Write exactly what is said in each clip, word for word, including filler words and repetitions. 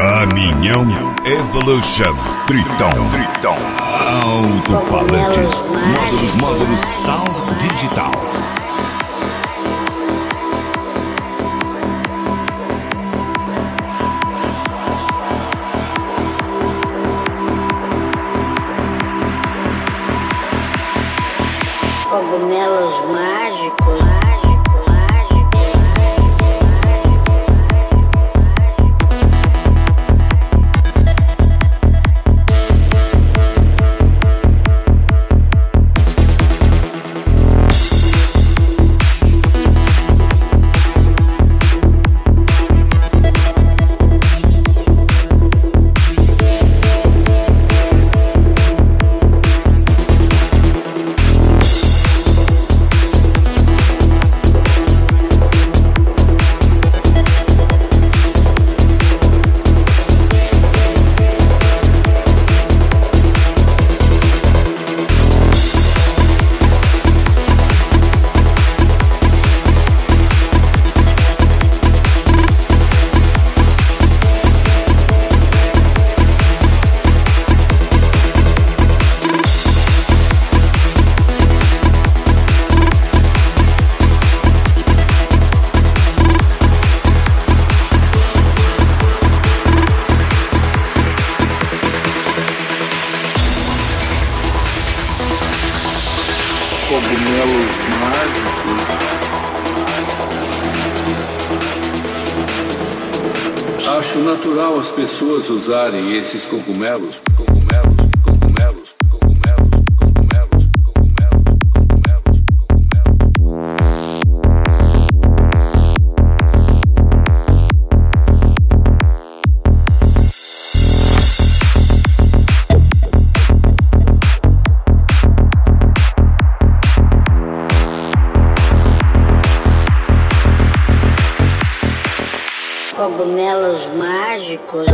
Caminhão Evolution Triton. Triton. Alto-falantes. Módulos, módulos, sound digital. Cogumelos mágicos. Cogumelos mágicos. Acho natural as pessoas usarem esses cogumelos, cogumelos, cogumelos, cogumelos, cogumelos, cogumelos, cogumelos, Cogumelos mágicos.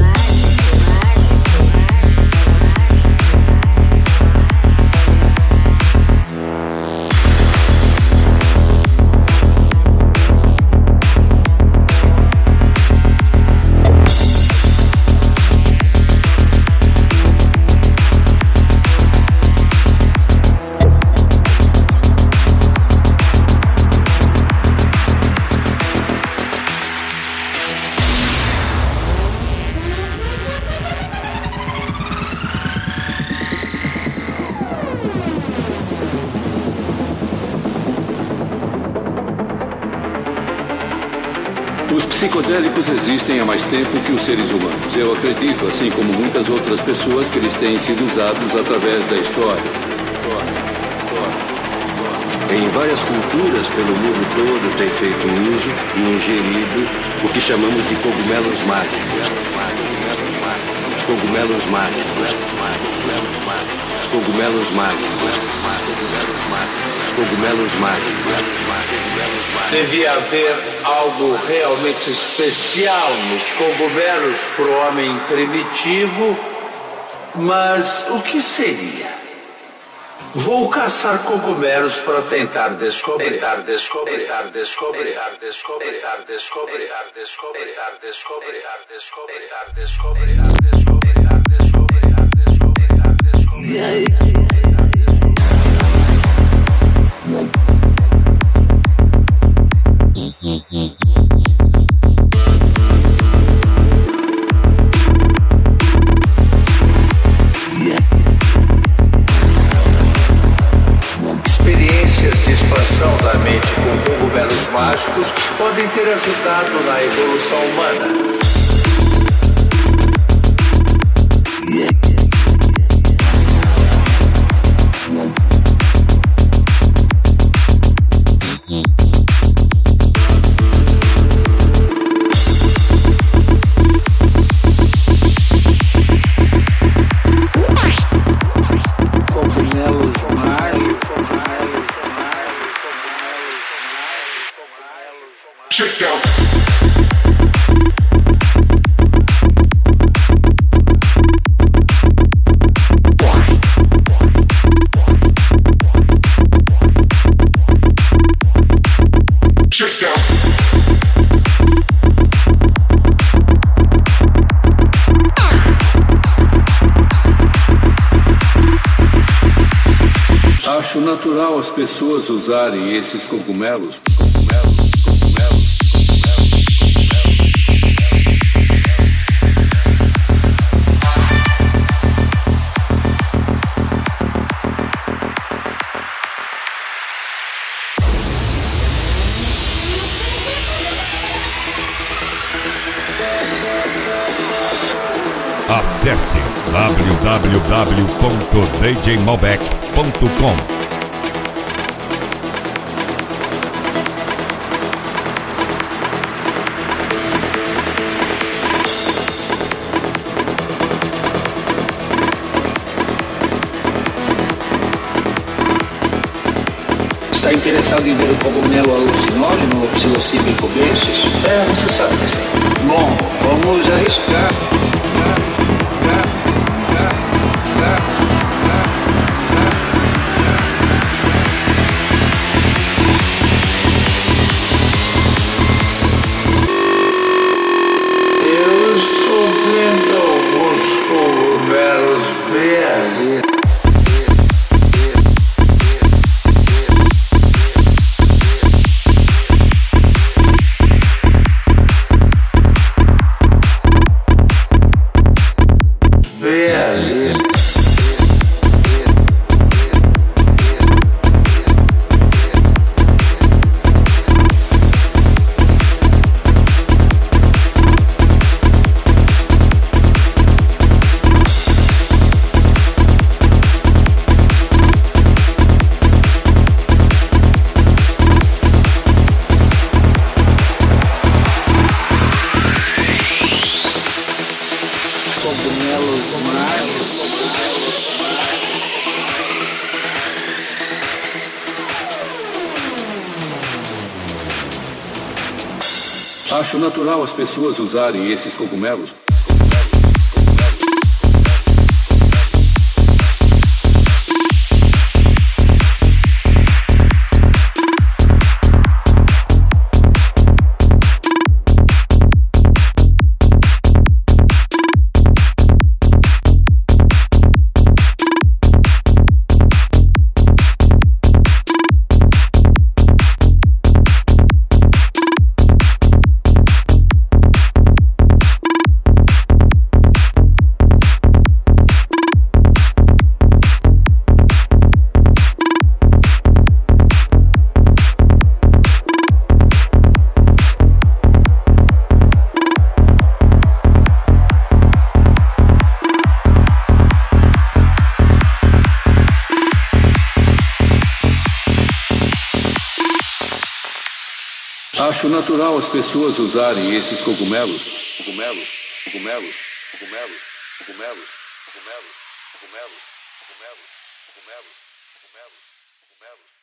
Os psicodélicos existem há mais tempo que os seres humanos. Eu acredito, assim como muitas outras pessoas, que eles têm sido usados através da história. História, história, história. Em várias culturas pelo mundo todo tem feito uso e ingerido o que chamamos de cogumelos mágicos. Cogumelos mágicos. Cogumelos mágicos. Cogumelos mágicos. Devia haver algo realmente especial nos cogumelos para o homem primitivo, mas o que seria? Vou caçar cogumelos para tentar descobrir, tentar descobrir, tentar descobrir, tentar descobrir, tentar descobrir, tentar descobrir, tentar descobrir, tentar descobrir, tentar descobrir, tentar descobrir, tentar descobrir, tentar descobrir, tentar descobrir. Experiências de expansão da mente com cogumelos mágicos podem ter ajudado na evolução humana. Check out. natural as pessoas usarem esses cogumelos, cogumelos, cogumelos. Acesse w w w ponto d j malbec ponto com. Está interessado em ver o cogumelo alucinógeno ou psilocibe cubensis? É, você sabe que sim. Bom, vamos arriscar. Eu estou vendo alguns cogumelos bem ali. Bem ali. Cogumelos mágicos. Acho natural as pessoas usarem esses cogumelos. Acho natural as pessoas usarem esses cogumelos. Cogumelos, cogumelos, cogumelos, cogumelos, cogumelos, cogumelos, cogumelos, cogumelos, cogumelos, cogumelos.